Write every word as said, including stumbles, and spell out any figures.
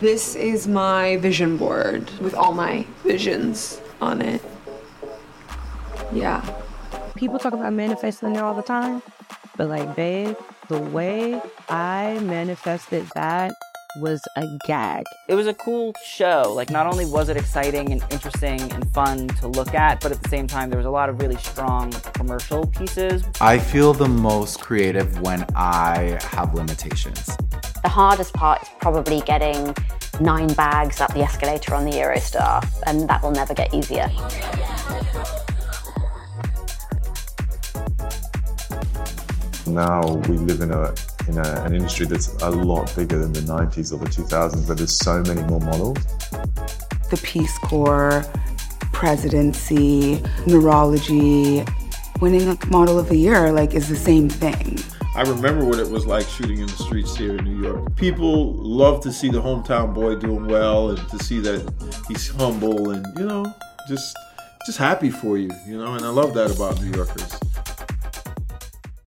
This is my vision board with all my visions on it. Yeah. People talk about manifesting there all the time, but like, babe, the way I manifested that was a gag. It was a cool show. Like, not only was it exciting and interesting and fun to look at, but at the same time, there was a lot of really strong commercial pieces. I feel the most creative when I have limitations. The hardest part is probably getting nine bags up the escalator on the Eurostar, and that will never get easier. Now we live in a in a, an industry that's a lot bigger than the nineties or the two thousands, where there's so many more models. The Peace Corps, presidency, neurology, winning a model of the year, like, is the same thing. I remember what it was like shooting in the streets here in New York. People love to see the hometown boy doing well and to see that he's humble and, you know, just just happy for you, you know, and I love that about New Yorkers.